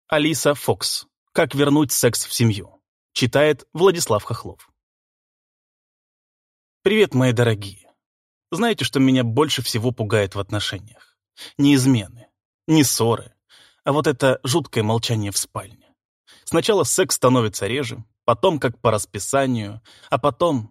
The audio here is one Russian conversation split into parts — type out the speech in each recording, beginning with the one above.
Алиса Фокс. Как вернуть секс в семью. Читает Владислав Хохлов. Привет, мои дорогие. Знаете, что меня больше всего пугает в отношениях? Не измены, не ссоры, а вот это жуткое молчание в спальне. Сначала секс становится реже, потом как по расписанию, а потом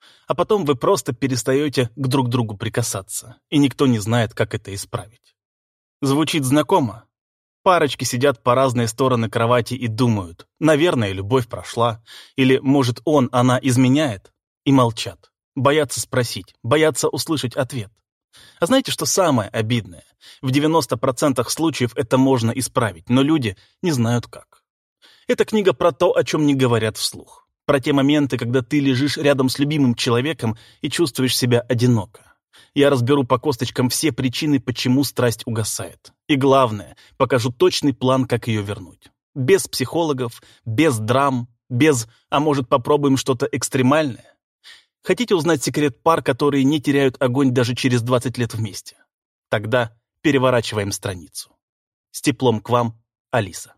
вы просто перестаете к друг другу прикасаться, и никто не знает, как это исправить. Звучит знакомо? Парочки сидят по разные стороны кровати и думают, наверное, любовь прошла, или, может, она изменяет, и молчат. Боятся спросить, боятся услышать ответ. А знаете, что самое обидное? В 90% случаев это можно исправить, но люди не знают как. Эта книга про то, о чем не говорят вслух. Про те моменты, когда ты лежишь рядом с любимым человеком и чувствуешь себя одиноко. Я разберу по косточкам все причины, почему страсть угасает. И главное, покажу точный план, как ее вернуть. Без психологов, без драм, «а может, попробуем что-то экстремальное?» Хотите узнать секрет пар, которые не теряют огонь даже через 20 лет вместе? Тогда переворачиваем страницу. С теплом к вам, Алиса.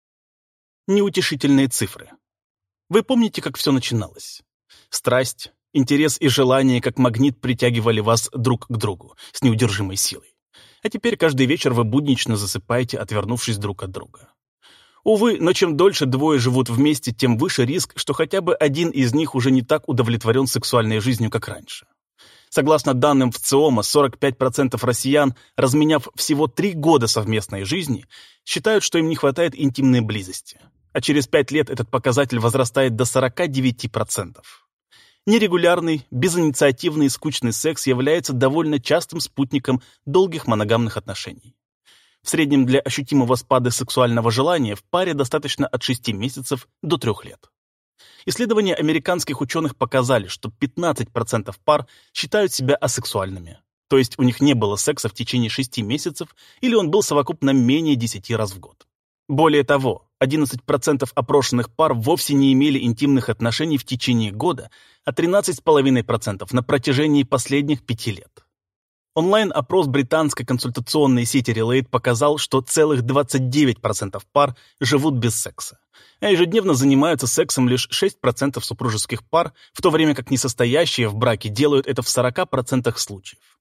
Неутешительные цифры. Вы помните, как все начиналось? Страсть, интерес и желание, как магнит, притягивали вас друг к другу с неудержимой силой. А теперь каждый вечер вы буднично засыпаете, отвернувшись друг от друга. Увы, но чем дольше двое живут вместе, тем выше риск, что хотя бы один из них уже не так удовлетворен сексуальной жизнью, как раньше. Согласно данным ВЦИОМа, 45% россиян, разменяв всего 3 года совместной жизни, считают, что им не хватает интимной близости. А через 5 лет этот показатель возрастает до 49%. Нерегулярный, безинициативный и скучный секс является довольно частым спутником долгих моногамных отношений. В среднем для ощутимого спада сексуального желания в паре достаточно от 6 месяцев до 3 лет. Исследования американских ученых показали, что 15% пар считают себя асексуальными, то есть у них не было секса в течение 6 месяцев или он был совокупно менее 10 раз в год. Более того, 11% опрошенных пар вовсе не имели интимных отношений в течение года, а 13,5% на протяжении последних 5 лет. Онлайн-опрос британской консультационной сети Relate показал, что целых 29% пар живут без секса, а ежедневно занимаются сексом лишь 6% супружеских пар, в то время как несостоящие в браке делают это в 40% случаев.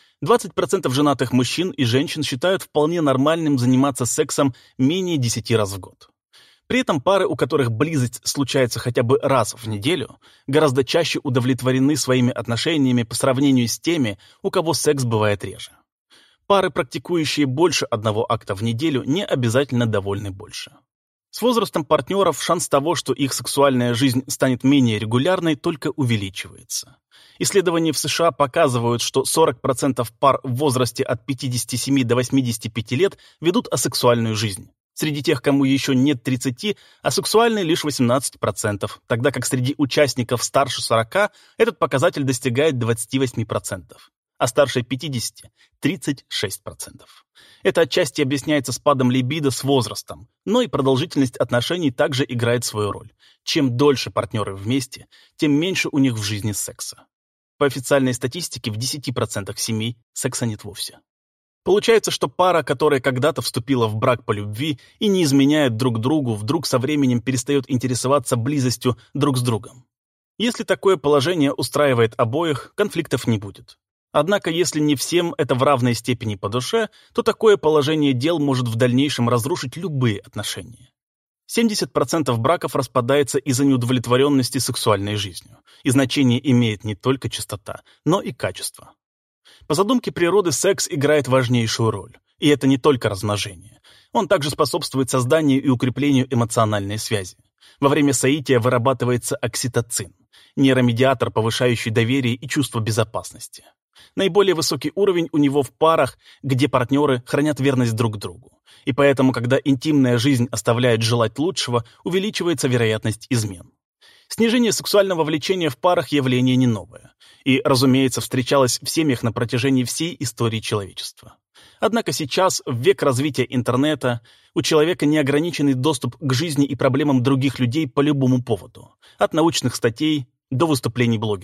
20% женатых мужчин и женщин считают вполне нормальным заниматься сексом менее 10 раз в год. При этом пары, у которых близость случается хотя бы раз в неделю, гораздо чаще удовлетворены своими отношениями по сравнению с теми, у кого секс бывает реже. Пары, практикующие больше одного акта в неделю, не обязательно довольны больше. С возрастом партнеров шанс того, что их сексуальная жизнь станет менее регулярной, только увеличивается. Исследования в США показывают, что 40% пар в возрасте от 57 до 85 лет ведут асексуальную жизнь. Среди тех, кому еще нет 30, асексуальны лишь 18%, тогда как среди участников старше 40 этот показатель достигает 28%, а старше 50 – 36%. Это отчасти объясняется спадом либидо с возрастом, но и продолжительность отношений также играет свою роль. Чем дольше партнеры вместе, тем меньше у них в жизни секса. По официальной статистике, в 10% семей секса нет вовсе. Получается, что пара, которая когда-то вступила в брак по любви и не изменяет друг другу, вдруг со временем перестает интересоваться близостью друг с другом. Если такое положение устраивает обоих, конфликтов не будет. Однако, если не всем это в равной степени по душе, то такое положение дел может в дальнейшем разрушить любые отношения. 70% браков распадается из-за неудовлетворенности сексуальной жизнью, и значение имеет не только частота, но и качество. По задумке природы секс играет важнейшую роль, и это не только размножение. Он также способствует созданию и укреплению эмоциональной связи. Во время соития вырабатывается окситоцин, нейромедиатор, повышающий доверие и чувство безопасности. Наиболее высокий уровень у него в парах, где партнеры хранят верность друг другу. И поэтому, когда интимная жизнь оставляет желать лучшего, увеличивается вероятность измен. Снижение сексуального влечения в парах явление не новое и, разумеется, встречалось в семьях на протяжении всей истории человечества. Однако сейчас, в век развития интернета, у человека неограниченный доступ к жизни и проблемам других людей по любому поводу, от научных статей до выступлений блогеров.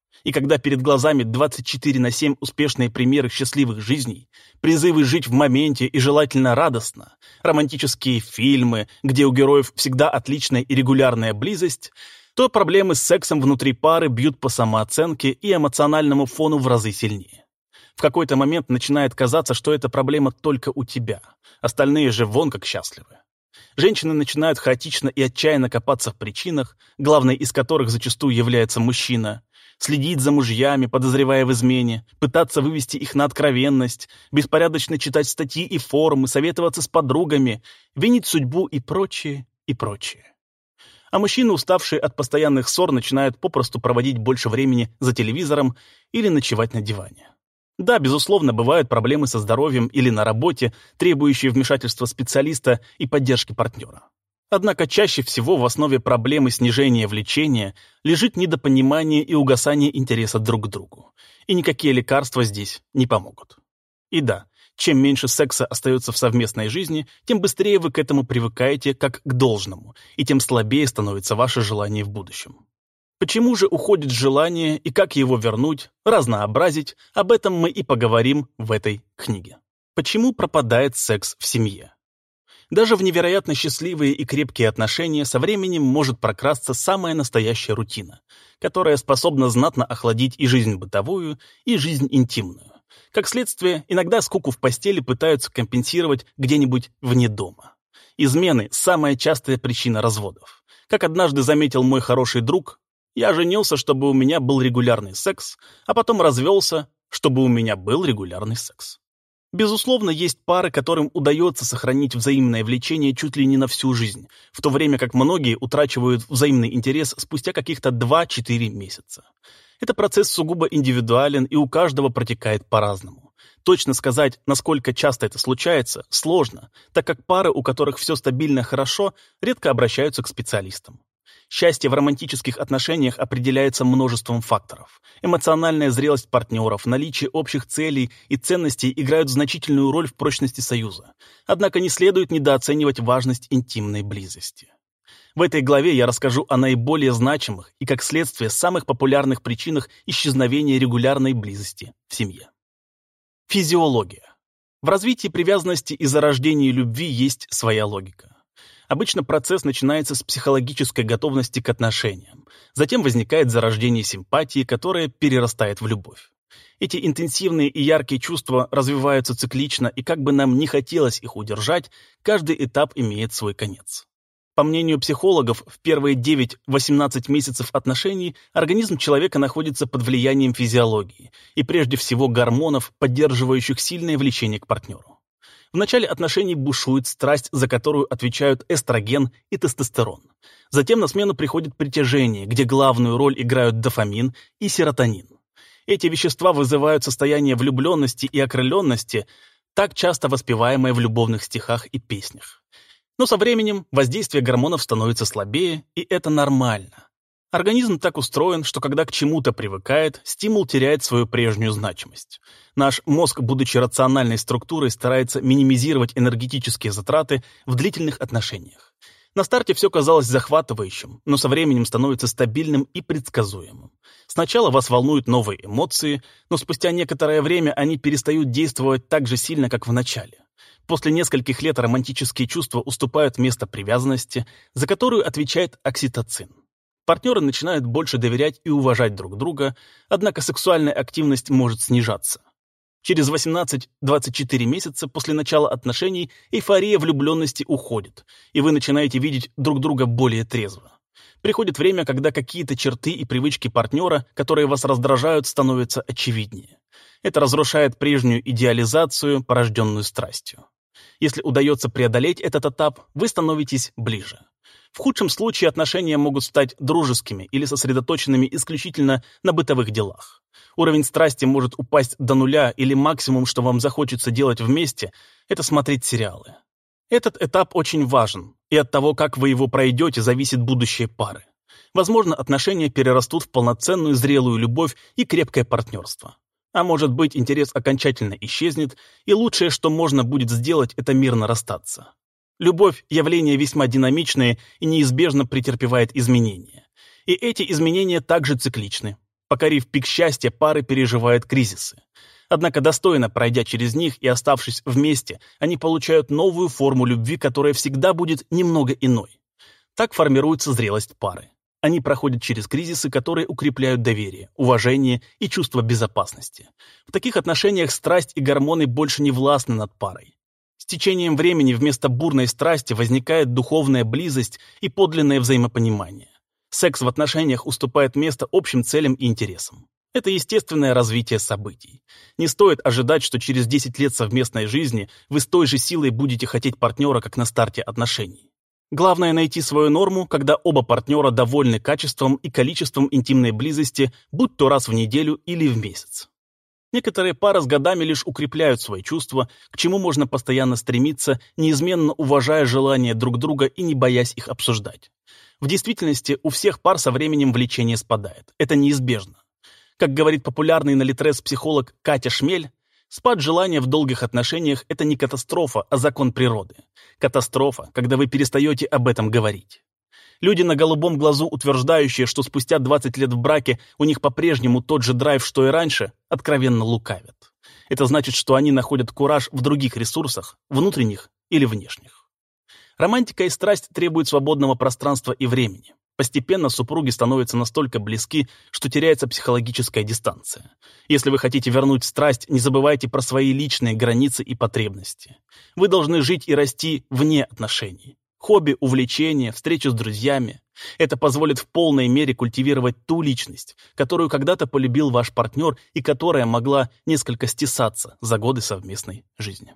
И когда перед глазами 24/7 успешные примеры счастливых жизней, призывы жить в моменте и желательно радостно, романтические фильмы, где у героев всегда отличная и регулярная близость, то проблемы с сексом внутри пары бьют по самооценке и эмоциональному фону в разы сильнее. В какой-то момент начинает казаться, что эта проблема только у тебя, остальные же вон как счастливы. Женщины начинают хаотично и отчаянно копаться в причинах, главной из которых зачастую является мужчина, следить за мужьями, подозревая в измене, пытаться вывести их на откровенность, беспорядочно читать статьи и форумы, советоваться с подругами, винить судьбу и прочее, и прочее. А мужчины, уставшие от постоянных ссор, начинают попросту проводить больше времени за телевизором или ночевать на диване. Да, безусловно, бывают проблемы со здоровьем или на работе, требующие вмешательства специалиста и поддержки партнера. Однако чаще всего в основе проблемы снижения влечения лежит недопонимание и угасание интереса друг к другу. И никакие лекарства здесь не помогут. И да, чем меньше секса остается в совместной жизни, тем быстрее вы к этому привыкаете как к должному, и тем слабее становится ваше желание в будущем. Почему же уходит желание и как его вернуть, разнообразить, об этом мы и поговорим в этой книге. Почему пропадает секс в семье? Даже в невероятно счастливые и крепкие отношения со временем может прокрасться самая настоящая рутина, которая способна знатно охладить и жизнь бытовую, и жизнь интимную. Как следствие, иногда скуку в постели пытаются компенсировать где-нибудь вне дома. Измены – самая частая причина разводов. Как однажды заметил мой хороший друг, я женился, чтобы у меня был регулярный секс, а потом развелся, чтобы у меня был регулярный секс. Безусловно, есть пары, которым удается сохранить взаимное влечение чуть ли не на всю жизнь, в то время как многие утрачивают взаимный интерес спустя каких-то 2-4 месяца. Это процесс сугубо индивидуален и у каждого протекает по-разному. Точно сказать, насколько часто это случается, сложно, так как пары, у которых все стабильно хорошо, редко обращаются к специалистам. Счастье в романтических отношениях определяется множеством факторов. Эмоциональная зрелость партнеров, наличие общих целей и ценностей играют значительную роль в прочности союза. Однако не следует недооценивать важность интимной близости. В этой главе я расскажу о наиболее значимых и, как следствие, самых популярных причинах исчезновения регулярной близости в семье. Физиология. В развитии привязанности и зарождении любви есть своя логика. Обычно процесс начинается с психологической готовности к отношениям. Затем возникает зарождение симпатии, которая перерастает в любовь. Эти интенсивные и яркие чувства развиваются циклично, и как бы нам ни хотелось их удержать, каждый этап имеет свой конец. По мнению психологов, в первые 9-18 месяцев отношений организм человека находится под влиянием физиологии и прежде всего гормонов, поддерживающих сильное влечение к партнеру. В начале отношений бушует страсть, за которую отвечают эстроген и тестостерон. Затем на смену приходит притяжение, где главную роль играют дофамин и серотонин. Эти вещества вызывают состояние влюбленности и окрыленности, так часто воспеваемое в любовных стихах и песнях. Но со временем воздействие гормонов становится слабее, и это нормально. Организм так устроен, что когда к чему-то привыкает, стимул теряет свою прежнюю значимость. Наш мозг, будучи рациональной структурой, старается минимизировать энергетические затраты в длительных отношениях. На старте все казалось захватывающим, но со временем становится стабильным и предсказуемым. Сначала вас волнуют новые эмоции, но спустя некоторое время они перестают действовать так же сильно, как в начале. После нескольких лет романтические чувства уступают место привязанности, за которую отвечает окситоцин. Партнеры начинают больше доверять и уважать друг друга, однако сексуальная активность может снижаться. Через 18-24 месяца после начала отношений эйфория влюбленности уходит, и вы начинаете видеть друг друга более трезво. Приходит время, когда какие-то черты и привычки партнера, которые вас раздражают, становятся очевиднее. Это разрушает прежнюю идеализацию, порожденную страстью. Если удается преодолеть этот этап, вы становитесь ближе. В худшем случае отношения могут стать дружескими или сосредоточенными исключительно на бытовых делах. Уровень страсти может упасть до нуля, или максимум, что вам захочется делать вместе, это смотреть сериалы. Этот этап очень важен, и от того, как вы его пройдете, зависит будущее пары. Возможно, отношения перерастут в полноценную зрелую любовь и крепкое партнерство. А может быть, интерес окончательно исчезнет, и лучшее, что можно будет сделать, это мирно расстаться. Любовь – явление весьма динамичное и неизбежно претерпевает изменения. И эти изменения также цикличны. Покорив пик счастья, пары переживают кризисы. Однако достойно пройдя через них и оставшись вместе, они получают новую форму любви, которая всегда будет немного иной. Так формируется зрелость пары. Они проходят через кризисы, которые укрепляют доверие, уважение и чувство безопасности. В таких отношениях страсть и гормоны больше не властны над парой. С течением времени вместо бурной страсти возникает духовная близость и подлинное взаимопонимание. Секс в отношениях уступает место общим целям и интересам. Это естественное развитие событий. Не стоит ожидать, что через 10 лет совместной жизни вы с той же силой будете хотеть партнера, как на старте отношений. Главное найти свою норму, когда оба партнера довольны качеством и количеством интимной близости, будь то раз в неделю или в месяц. Некоторые пары с годами лишь укрепляют свои чувства, к чему можно постоянно стремиться, неизменно уважая желания друг друга и не боясь их обсуждать. В действительности у всех пар со временем влечение спадает. Это неизбежно. Как говорит популярный на Литрес психолог Катя Шмель, спад желания в долгих отношениях – это не катастрофа, а закон природы. Катастрофа, когда вы перестаете об этом говорить. Люди на голубом глазу, утверждающие, что спустя 20 лет в браке у них по-прежнему тот же драйв, что и раньше, откровенно лукавят. Это значит, что они находят кураж в других ресурсах, внутренних или внешних. Романтика и страсть требуют свободного пространства и времени. Постепенно супруги становятся настолько близки, что теряется психологическая дистанция. Если вы хотите вернуть страсть, не забывайте про свои личные границы и потребности. Вы должны жить и расти вне отношений. Хобби, увлечения, встречи с друзьями. Это позволит в полной мере культивировать ту личность, которую когда-то полюбил ваш партнер и которая могла несколько стесаться за годы совместной жизни.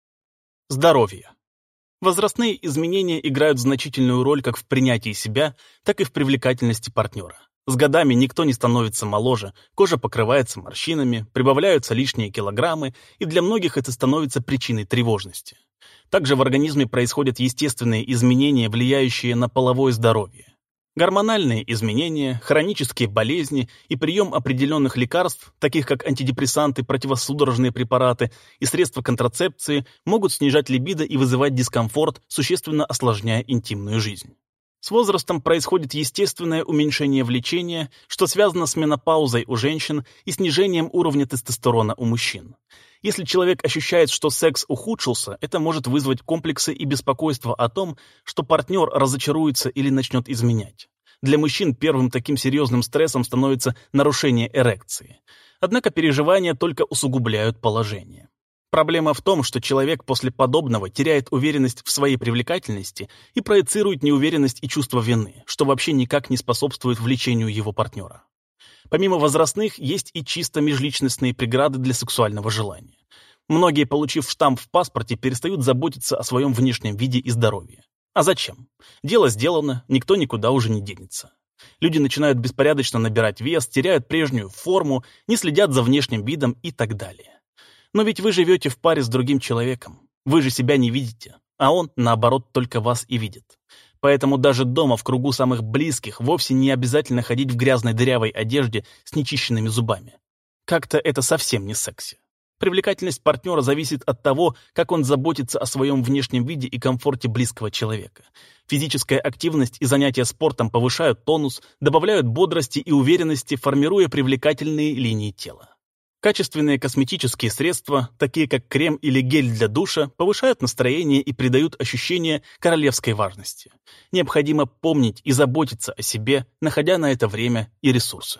Здоровье. Возрастные изменения играют значительную роль как в принятии себя, так и в привлекательности партнера. С годами никто не становится моложе, кожа покрывается морщинами, прибавляются лишние килограммы, и для многих это становится причиной тревожности. Также в организме происходят естественные изменения, влияющие на половое здоровье. Гормональные изменения, хронические болезни и прием определенных лекарств, таких как антидепрессанты, противосудорожные препараты и средства контрацепции, могут снижать либидо и вызывать дискомфорт, существенно осложняя интимную жизнь. С возрастом происходит естественное уменьшение влечения, что связано с менопаузой у женщин и снижением уровня тестостерона у мужчин. Если человек ощущает, что секс ухудшился, это может вызвать комплексы и беспокойство о том, что партнер разочаруется или начнет изменять. Для мужчин первым таким серьезным стрессом становится нарушение эрекции. Однако переживания только усугубляют положение. Проблема в том, что человек после подобного теряет уверенность в своей привлекательности и проецирует неуверенность и чувство вины, что вообще никак не способствует влечению его партнера. Помимо возрастных, есть и чисто межличностные преграды для сексуального желания. Многие, получив штамп в паспорте, перестают заботиться о своем внешнем виде и здоровье. А зачем? Дело сделано, никто никуда уже не денется. Люди начинают беспорядочно набирать вес, теряют прежнюю форму, не следят за внешним видом и так далее. Но ведь вы живете в паре с другим человеком. Вы же себя не видите, а он, наоборот, только вас и видит. Поэтому даже дома в кругу самых близких вовсе не обязательно ходить в грязной дырявой одежде с нечищенными зубами. Как-то это совсем не секси. Привлекательность партнера зависит от того, как он заботится о своем внешнем виде и комфорте близкого человека. Физическая активность и занятия спортом повышают тонус, добавляют бодрости и уверенности, формируя привлекательные линии тела. Качественные косметические средства, такие как крем или гель для душа, повышают настроение и придают ощущение королевской важности. Необходимо помнить и заботиться о себе, находя на это время и ресурсы.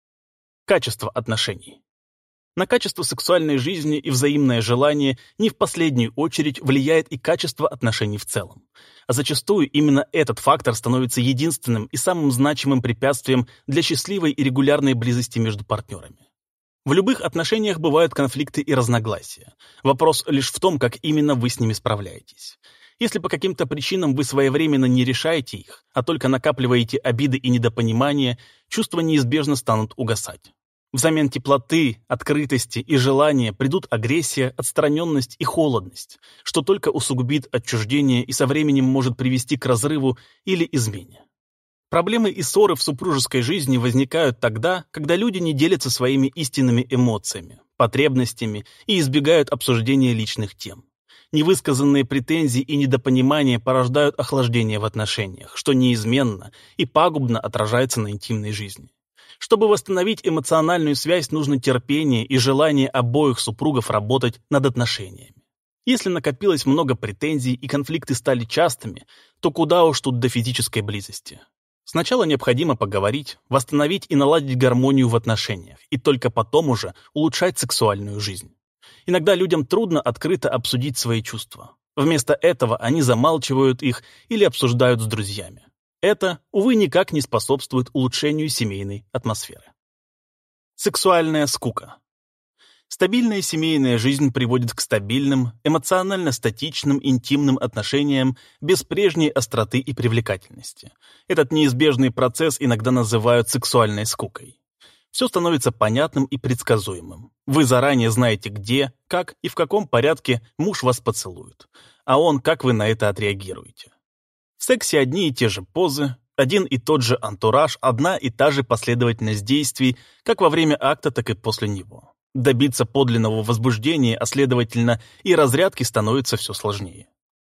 Качество отношений. На качество сексуальной жизни и взаимное желание не в последнюю очередь влияет и качество отношений в целом. А зачастую именно этот фактор становится единственным и самым значимым препятствием для счастливой и регулярной близости между партнерами. В любых отношениях бывают конфликты и разногласия. Вопрос лишь в том, как именно вы с ними справляетесь. Если по каким-то причинам вы своевременно не решаете их, а только накапливаете обиды и недопонимания, чувства неизбежно станут угасать. Взамен теплоты, открытости и желания придут агрессия, отстраненность и холодность, что только усугубит отчуждение и со временем может привести к разрыву или измене. Проблемы и ссоры в супружеской жизни возникают тогда, когда люди не делятся своими истинными эмоциями, потребностями и избегают обсуждения личных тем. Невысказанные претензии и недопонимания порождают охлаждение в отношениях, что неизменно и пагубно отражается на интимной жизни. Чтобы восстановить эмоциональную связь, нужно терпение и желание обоих супругов работать над отношениями. Если накопилось много претензий и конфликты стали частыми, то куда уж тут до физической близости. Сначала необходимо поговорить, восстановить и наладить гармонию в отношениях, и только потом уже улучшать сексуальную жизнь. Иногда людям трудно открыто обсудить свои чувства. Вместо этого они замалчивают их или обсуждают с друзьями. Это, увы, никак не способствует улучшению семейной атмосферы. Сексуальная скука. Стабильная семейная жизнь приводит к стабильным, эмоционально статичным, интимным отношениям без прежней остроты и привлекательности. Этот неизбежный процесс иногда называют сексуальной скукой. Все становится понятным и предсказуемым. Вы заранее знаете, где, как и в каком порядке муж вас поцелует, а он, как вы на это отреагируете. В сексе одни и те же позы, один и тот же антураж, одна и та же последовательность действий, как во время акта, так и после него. Добиться подлинного возбуждения, а следовательно и разрядки становится все сложнее.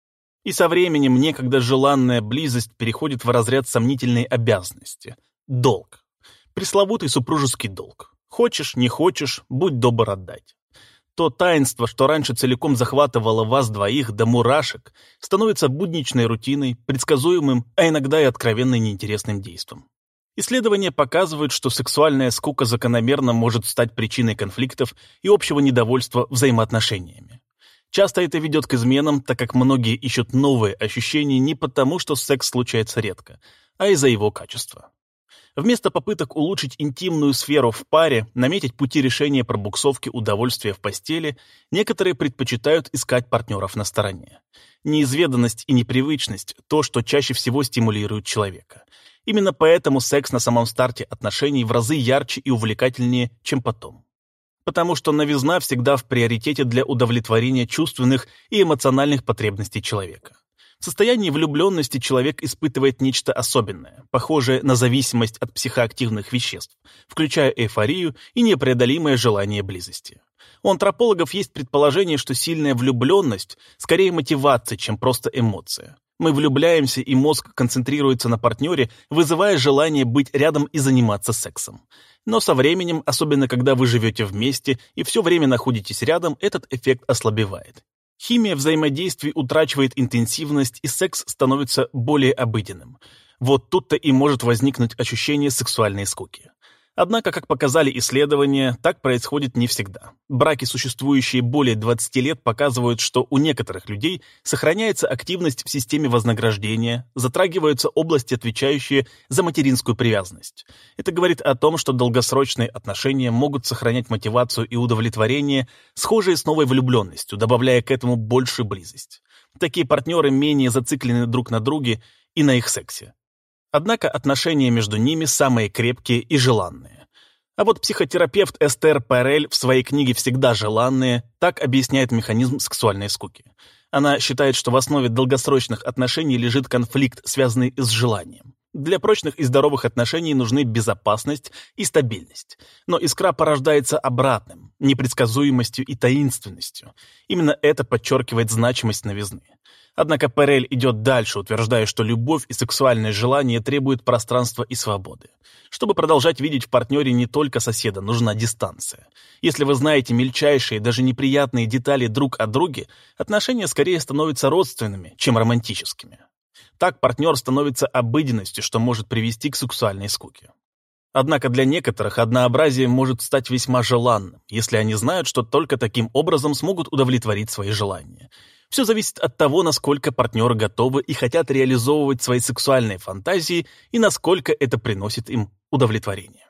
И со временем некогда желанная близость переходит в разряд сомнительной обязанности. Долг. Пресловутый супружеский долг. Хочешь, не хочешь, будь добр отдать. То таинство, что раньше целиком захватывало вас двоих до мурашек, становится будничной рутиной, предсказуемым, а иногда и откровенно неинтересным действом. Исследования показывают, что сексуальная скука закономерно может стать причиной конфликтов и общего недовольства взаимоотношениями. Часто это ведет к изменам, так как многие ищут новые ощущения не потому, что секс случается редко, а из-за его качества. Вместо попыток улучшить интимную сферу в паре, наметить пути решения пробуксовки удовольствия в постели, некоторые предпочитают искать партнеров на стороне. Неизведанность и непривычность – то, что чаще всего стимулирует человека. Именно поэтому секс на самом старте отношений в разы ярче и увлекательнее, чем потом. Потому что новизна всегда в приоритете для удовлетворения чувственных и эмоциональных потребностей человека. В состоянии влюбленности человек испытывает нечто особенное, похожее на зависимость от психоактивных веществ, включая эйфорию и непреодолимое желание близости. У антропологов есть предположение, что сильная влюбленность скорее мотивация, чем просто эмоция. Мы влюбляемся, и мозг концентрируется на партнере, вызывая желание быть рядом и заниматься сексом. Но со временем, особенно когда вы живете вместе и все время находитесь рядом, этот эффект ослабевает. Химия взаимодействий утрачивает интенсивность, и секс становится более обыденным. Вот тут-то и может возникнуть ощущение сексуальной скуки. Однако, как показали исследования, так происходит не всегда. Браки, существующие более 20 лет, показывают, что у некоторых людей сохраняется активность в системе вознаграждения, затрагиваются области, отвечающие за материнскую привязанность. Это говорит о том, что долгосрочные отношения могут сохранять мотивацию и удовлетворение, схожие с новой влюбленностью, добавляя к этому большую близость. Такие партнеры менее зациклены друг на друге и на их сексе. Однако отношения между ними самые крепкие и желанные. А вот психотерапевт Эстер Перель в своей книге «Всегда желанные» так объясняет механизм сексуальной скуки. Она считает, что в основе долгосрочных отношений лежит конфликт, связанный с желанием. Для прочных и здоровых отношений нужны безопасность и стабильность. Но искра порождается обратным, непредсказуемостью и таинственностью. Именно это подчеркивает значимость новизны. Однако Перель идет дальше, утверждая, что любовь и сексуальное желание требуют пространства и свободы. Чтобы продолжать видеть в партнере не только соседа, нужна дистанция. Если вы знаете мельчайшие, даже неприятные детали друг о друге, отношения скорее становятся родственными, чем романтическими. Так партнер становится обыденностью, что может привести к сексуальной скуке. Однако для некоторых однообразие может стать весьма желанным, если они знают, что только таким образом смогут удовлетворить свои желания. Все зависит от того, насколько партнеры готовы и хотят реализовывать свои сексуальные фантазии и насколько это приносит им удовлетворение.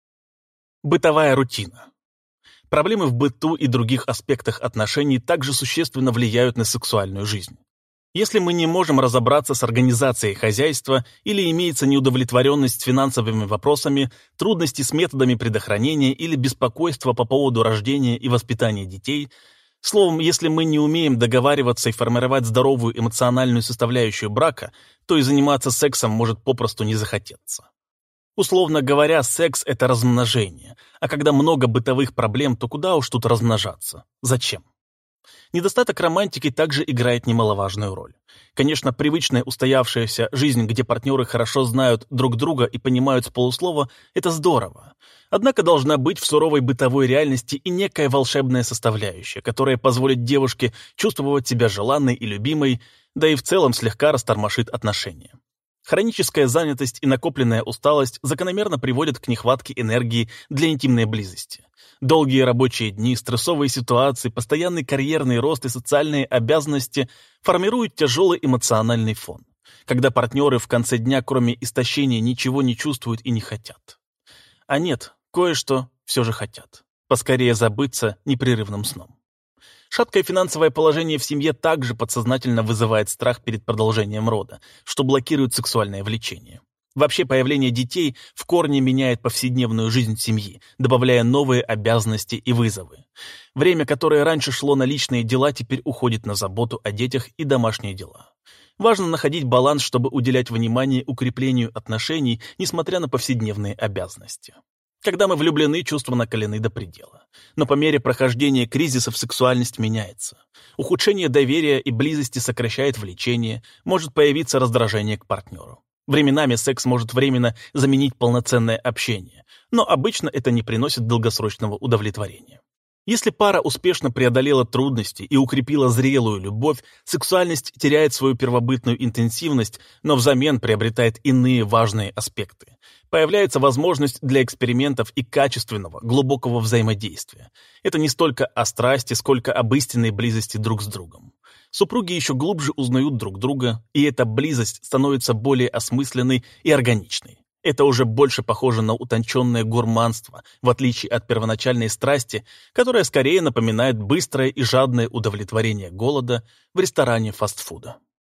Бытовая рутина. Проблемы в быту и других аспектах отношений также существенно влияют на сексуальную жизнь. Если мы не можем разобраться с организацией хозяйства или имеется неудовлетворенность финансовыми вопросами, трудности с методами предохранения или беспокойство по поводу рождения и воспитания детей, словом, если мы не умеем договариваться и формировать здоровую эмоциональную составляющую брака, то и заниматься сексом может попросту не захотеться. Условно говоря, секс — это размножение, а когда много бытовых проблем, то куда уж тут размножаться? Зачем? Недостаток романтики также играет немаловажную роль. Конечно, привычная устоявшаяся жизнь, где партнеры хорошо знают друг друга и понимают с полуслова, это здорово. Однако должна быть в суровой бытовой реальности и некая волшебная составляющая, которая позволит девушке чувствовать себя желанной и любимой, да и в целом слегка растормошит отношения. Хроническая занятость и накопленная усталость закономерно приводят к нехватке энергии для интимной близости. Долгие рабочие дни, стрессовые ситуации, постоянный карьерный рост и социальные обязанности формируют тяжелый эмоциональный фон, когда партнеры в конце дня, кроме истощения, ничего не чувствуют и не хотят. А нет, кое-что все же хотят. Поскорее забыться непрерывным сном. Шаткое финансовое положение в семье также подсознательно вызывает страх перед продолжением рода, что блокирует сексуальное влечение. Вообще, появление детей в корне меняет повседневную жизнь семьи, добавляя новые обязанности и вызовы. Время, которое раньше шло на личные дела, теперь уходит на заботу о детях и домашние дела. Важно находить баланс, чтобы уделять внимание укреплению отношений, несмотря на повседневные обязанности. Когда мы влюблены, чувства накалены до предела. Но по мере прохождения кризисов сексуальность меняется. Ухудшение доверия и близости сокращает влечение, может появиться раздражение к партнеру. Временами секс может временно заменить полноценное общение, но обычно это не приносит долгосрочного удовлетворения. Если пара успешно преодолела трудности и укрепила зрелую любовь, сексуальность теряет свою первобытную интенсивность, но взамен приобретает иные важные аспекты. Появляется возможность для экспериментов и качественного, глубокого взаимодействия. Это не столько о страсти, сколько об истинной близости друг с другом. Супруги еще глубже узнают друг друга, и эта близость становится более осмысленной и органичной. Это уже больше похоже на утонченное гурманство, в отличие от первоначальной страсти, которая скорее напоминает быстрое и жадное удовлетворение голода в ресторане фастфуда.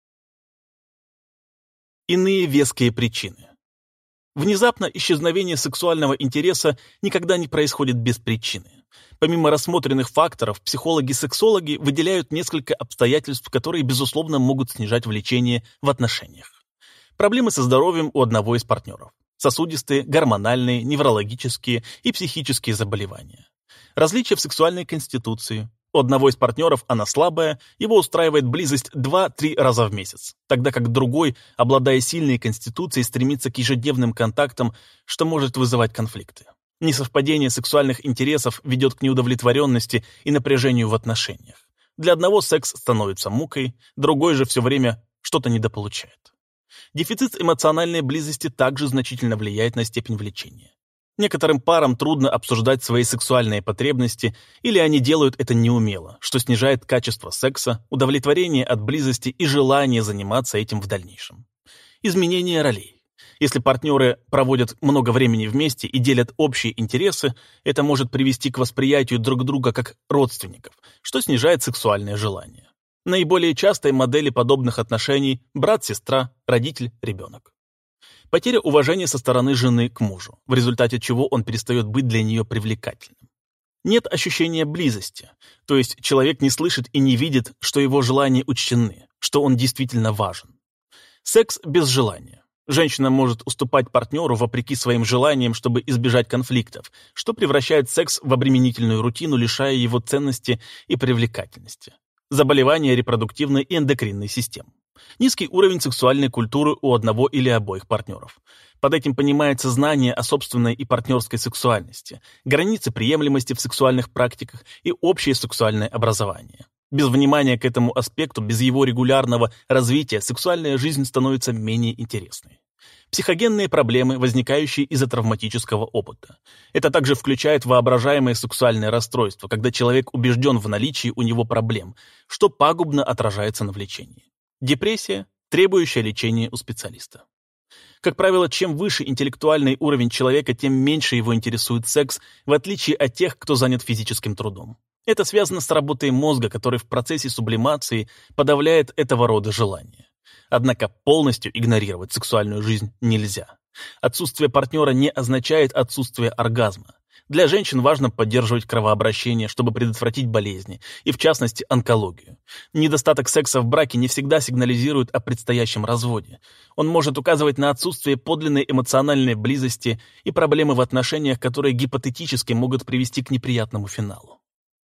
Иные веские причины. Внезапно исчезновение сексуального интереса никогда не происходит без причины. Помимо рассмотренных факторов, психологи-сексологи выделяют несколько обстоятельств, которые, безусловно, могут снижать влечение в отношениях. Проблемы со здоровьем у одного из партнеров. Сосудистые, гормональные, неврологические и психические заболевания. Различия в сексуальной конституции. У одного из партнеров она слабая, его устраивает близость 2-3 раза в месяц, тогда как другой, обладая сильной конституцией, стремится к ежедневным контактам, что может вызывать конфликты. Несовпадение сексуальных интересов ведет к неудовлетворенности и напряжению в отношениях. Для одного секс становится мукой, другой же все время что-то недополучает. Дефицит эмоциональной близости также значительно влияет на степень влечения. Некоторым парам трудно обсуждать свои сексуальные потребности, или они делают это неумело, что снижает качество секса, удовлетворение от близости и желание заниматься этим в дальнейшем. Изменение ролей. Если партнеры проводят много времени вместе и делят общие интересы, это может привести к восприятию друг друга как родственников, что снижает сексуальное желание. Наиболее частые модели подобных отношений – брат-сестра, родитель-ребенок. Потеря уважения со стороны жены к мужу, в результате чего он перестает быть для нее привлекательным. Нет ощущения близости, то есть человек не слышит и не видит, что его желания учтены, что он действительно важен. Секс без желания. Женщина может уступать партнеру вопреки своим желаниям, чтобы избежать конфликтов, что превращает секс в обременительную рутину, лишая его ценности и привлекательности. Заболевания репродуктивной и эндокринной систем. Низкий уровень сексуальной культуры у одного или обоих партнеров. Под этим понимается знание о собственной и партнерской сексуальности, границы приемлемости в сексуальных практиках и общее сексуальное образование. Без внимания к этому аспекту, без его регулярного развития, сексуальная жизнь становится менее интересной. Психогенные проблемы, возникающие из-за травматического опыта. Это также включает воображаемое сексуальное расстройство, когда человек убежден в наличии у него проблем, что пагубно отражается на влечении. Депрессия, требующая лечения у специалиста. Как правило, чем выше интеллектуальный уровень человека, тем меньше его интересует секс, в отличие от тех, кто занят физическим трудом. Это связано с работой мозга, который в процессе сублимации подавляет этого рода желания. Однако полностью игнорировать сексуальную жизнь нельзя. Отсутствие партнера не означает отсутствие оргазма. Для женщин важно поддерживать кровообращение, чтобы предотвратить болезни, и в частности онкологию. Недостаток секса в браке не всегда сигнализирует о предстоящем разводе. Он может указывать на отсутствие подлинной эмоциональной близости и проблемы в отношениях, которые гипотетически могут привести к неприятному финалу.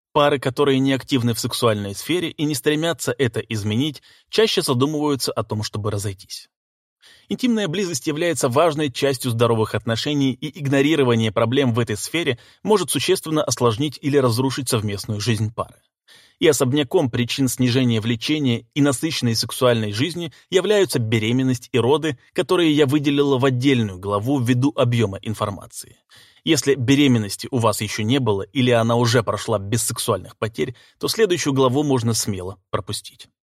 Пары, которые не активны в сексуальной сфере и не стремятся это изменить, чаще задумываются о том, чтобы разойтись. Интимная близость является важной частью здоровых отношений, и игнорирование проблем в этой сфере может существенно осложнить или разрушить совместную жизнь пары. И особняком причин снижения влечения и насыщенной сексуальной жизни являются беременность и роды, которые я выделила в отдельную главу ввиду объема информации. Если беременности у вас еще не было или она уже прошла без сексуальных потерь, то следующую главу можно смело пропустить.